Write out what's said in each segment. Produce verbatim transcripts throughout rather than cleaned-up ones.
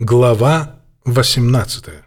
Глава восемнадцатая.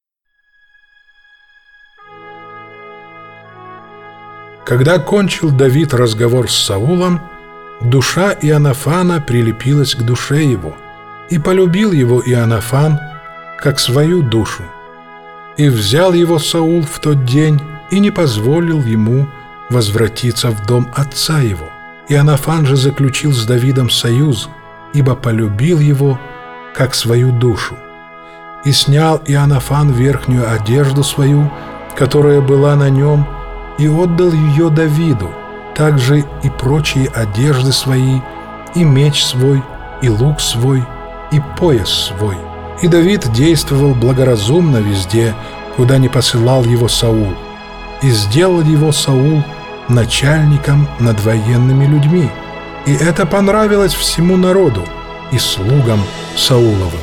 Когда кончил Давид разговор с Саулом, душа Ионафана прилепилась к душе его, и полюбил его Ионафан, как свою душу. И взял его Саул в тот день и не позволил ему возвратиться в дом отца его. Ионафан же заключил с Давидом союз, ибо полюбил его, как свою душу. И снял Ионафан верхнюю одежду свою, которая была на нем, и отдал ее Давиду, также и прочие одежды свои, и меч свой, и лук свой, и пояс свой. И Давид действовал благоразумно везде, куда не посылал его Саул, и сделал его Саул начальником над военными людьми. И это понравилось всему народу и слугам Сауловым.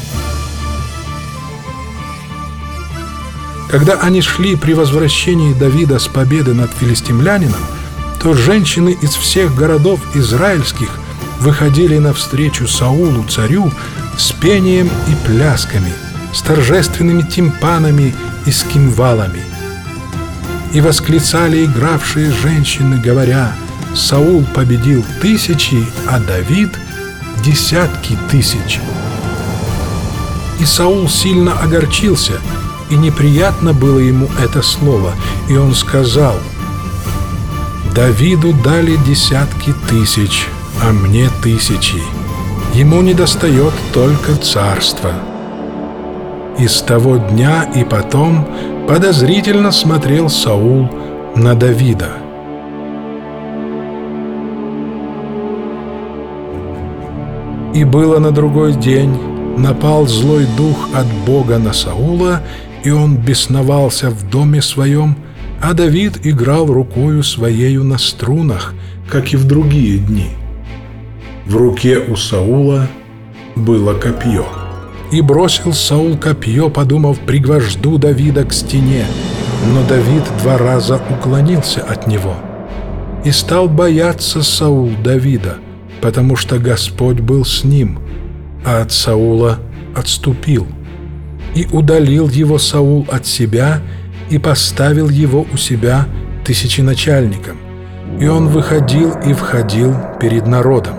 Когда они шли при возвращении Давида с победы над филистимлянином, то женщины из всех городов израильских выходили навстречу Саулу, царю, с пением и плясками, с торжественными тимпанами и с кимвалами. И восклицали игравшие женщины, говоря: «Саул победил тысячи, а Давид — десятки тысяч». И Саул сильно огорчился, и неприятно было ему это слово, и он сказал: «Давиду дали десятки тысяч, а мне тысячи. Ему недостает только царства». И с того дня и потом подозрительно смотрел Саул на Давида. И было на другой день, напал злой дух от Бога на Саула, и он бесновался в доме своем, а Давид играл рукою своею на струнах, как и в другие дни. В руке у Саула было копье. И бросил Саул копье, подумав: пригвожду Давида к стене. Но Давид два раза уклонился от него. И стал бояться Саул Давида, потому что Господь был с ним, а от Саула отступил. И удалил его Саул от себя и поставил его у себя тысяченачальником. И он выходил и входил перед народом.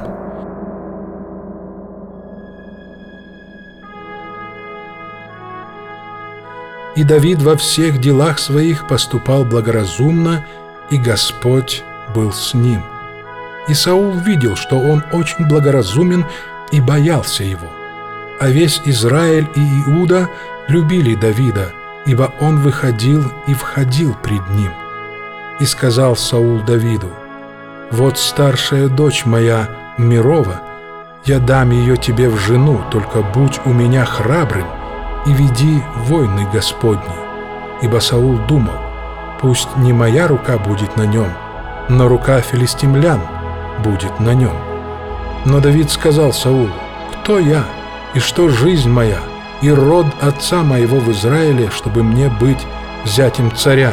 И Давид во всех делах своих поступал благоразумно, и Господь был с ним. И Саул видел, что он очень благоразумен, и боялся его. А весь Израиль и Иуда любили Давида, ибо он выходил и входил пред ним. И сказал Саул Давиду: «Вот старшая дочь моя Мирова, я дам ее тебе в жену, только будь у меня храбрым и веди войны Господни». Ибо Саул думал: пусть не моя рука будет на нем, но рука филистимлян будет на нем. Но Давид сказал Саулу: «Кто я, и что жизнь моя, и род отца моего в Израиле, чтобы мне быть зятем царя?»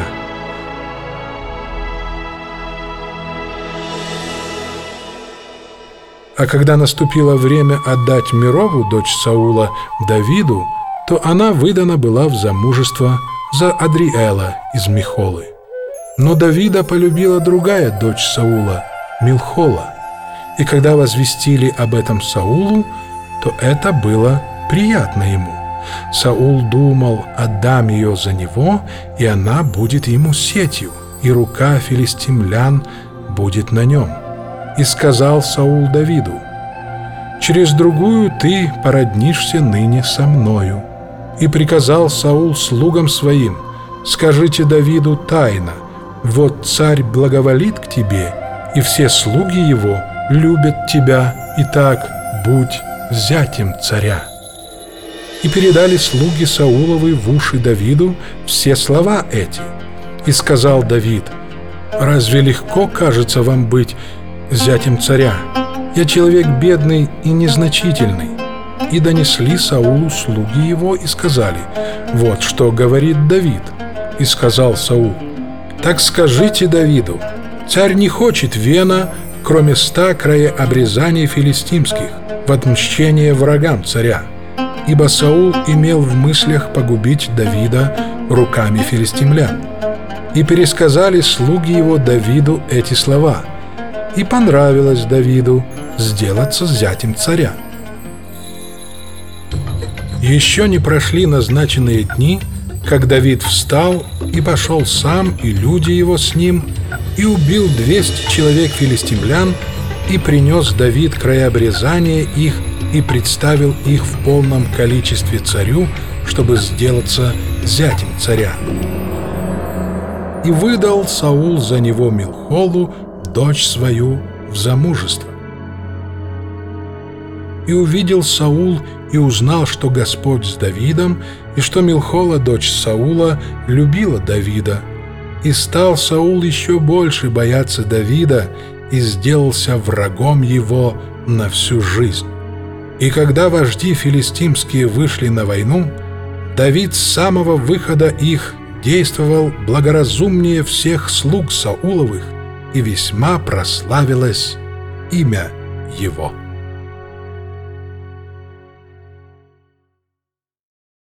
А когда наступило время отдать Мирову, дочь Саула, Давиду, то она выдана была в замужество за Адриэла из Михолы. Но Давида полюбила другая дочь Саула, Милхола. И когда возвестили об этом Саулу, то это было приятно ему. Саул думал: отдам ее за него, и она будет ему сетью, и рука филистимлян будет на нем. И сказал Саул Давиду: через другую ты породнишься ныне со мною. И приказал Саул слугам своим: скажите Давиду тайно: вот царь благоволит к тебе, и все слуги его любят тебя, и так будь зятем царя. И передали слуги Сауловы в уши Давиду все слова эти. И сказал Давид: разве легко кажется вам быть зятем царя? Я человек бедный и незначительный. И донесли Саулу слуги его и сказали: вот что говорит Давид. И сказал Саул: так скажите Давиду: царь не хочет вена, кроме ста краеобрезаний филистимских, в отмщение врагам царя. ибо Саул имел в мыслях погубить Давида руками филистимлян. И пересказали слуги его Давиду эти слова, и понравилось Давиду сделаться зятем царя. Еще не прошли назначенные дни, как Давид встал и пошел сам, и люди его с ним, и убил двести человек филистимлян, и принес Давид краеобрезание их, и представил их в полном количестве царю, чтобы сделаться зятем царя. И выдал Саул за него Милхолу, дочь свою, в замужество. И увидел Саул и узнал, что Господь с Давидом, и что Милхола, дочь Саула, любила Давида. И стал Саул еще больше бояться Давида и сделался врагом его на всю жизнь. И когда вожди филистимские вышли на войну, Давид с самого выхода их действовал благоразумнее всех слуг Сауловых, и весьма прославилось имя его.